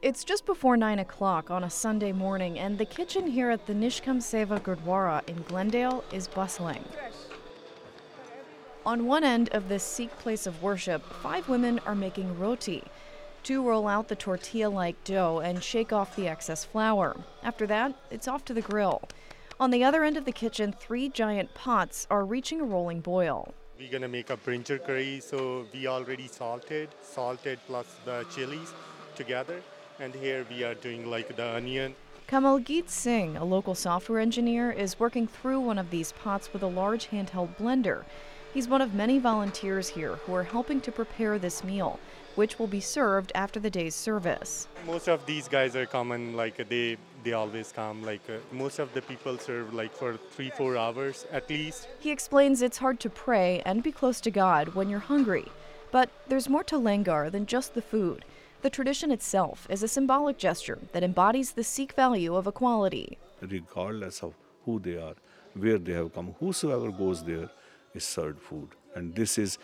It's just before 9 o'clock on a Sunday morning, and the kitchen here at the Nishkam Seva Gurdwara in Glendale is bustling. On one end of this Sikh place of worship, 5 women are making roti. 2 roll out the tortilla-like dough and shake off the excess flour. After that, it's off to the grill. On the other end of the kitchen, 3 giant pots are reaching a rolling boil. We're gonna make a brinjal curry, so we already salted plus the chilies together. And here we are doing like the onion. Kamaljeet Singh, a local software engineer, is working through one of these pots with a large handheld blender. He's one of many volunteers here who are helping to prepare this meal, which will be served after the day's service. Most of these guys are common, like they always come. Most of the people serve like for 3-4 hours at least. He explains it's hard to pray and be close to God when you're hungry. But there's more to Langar than just the food. The tradition itself is a symbolic gesture that embodies the Sikh value of equality. Regardless of who they are, where they have come, whosoever goes there is served food. And this is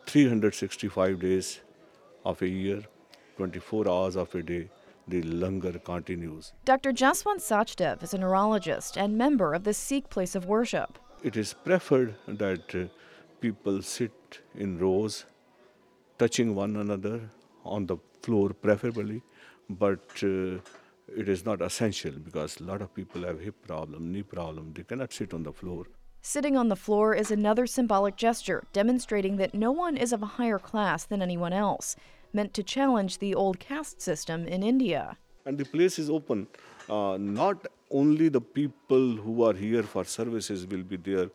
365 days of a year, 24 hours of a day, the langar continues. Dr. Jaswant Sachdev is a neurologist and member of the Sikh place of worship. It is preferred that people sit in rows, touching one another on the floor preferably, but it is not essential because a lot of people have hip problem, knee problem. They cannot sit on the floor. Sitting on the floor is another symbolic gesture, demonstrating that no one is of a higher class than anyone else, meant to challenge the old caste system in India. And the place is open. Not only the people who are here for services will be there,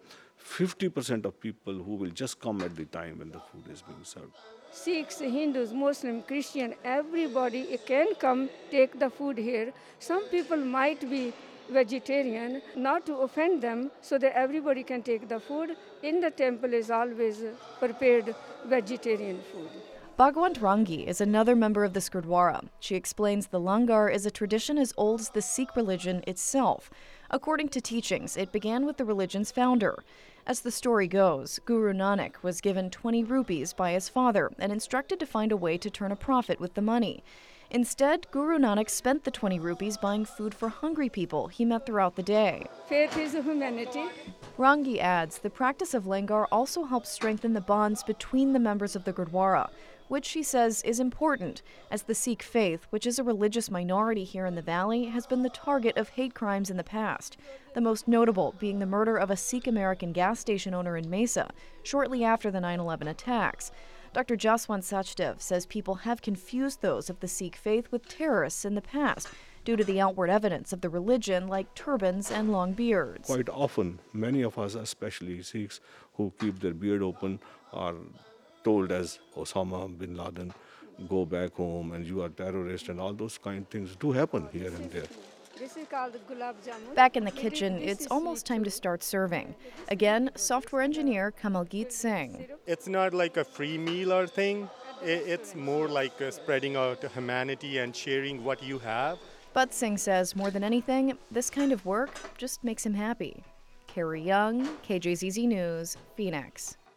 50% of people who will just come at the time when the food is being served. Sikhs, Hindus, Muslim, Christian, everybody can come take the food here. Some people might be vegetarian, not to offend them, so that everybody can take the food. In the temple is always prepared vegetarian food. Bhagwant Rangi is another member of this Gurdwara. She explains the langar is a tradition as old as the Sikh religion itself. According to teachings, it began with the religion's founder. As the story goes, Guru Nanak was given 20 rupees by his father and instructed to find a way to turn a profit with the money. Instead, Guru Nanak spent the 20 rupees buying food for hungry people he met throughout the day. Faith is humanity. Rangi adds the practice of langar also helps strengthen the bonds between the members of the Gurdwara, which she says is important, as the Sikh faith, which is a religious minority here in the valley, has been the target of hate crimes in the past, the most notable being the murder of a Sikh-American gas station owner in Mesa shortly after the 9/11 attacks. Dr. Jaswant Sachdev says people have confused those of the Sikh faith with terrorists in the past due to the outward evidence of the religion like turbans and long beards. Quite often, many of us, especially Sikhs who keep their beard open, are told as Osama bin Laden, go back home and you are terrorist, and all those kind of things do happen here and there. This is called gulab jamun. Back in the kitchen, it's almost time to start serving. Again, software engineer Kamaljeet Singh. It's not like a free meal or thing. It's more like spreading out humanity and sharing what you have. But Singh says more than anything, this kind of work just makes him happy. Carrie Young, KJZZ News, Phoenix.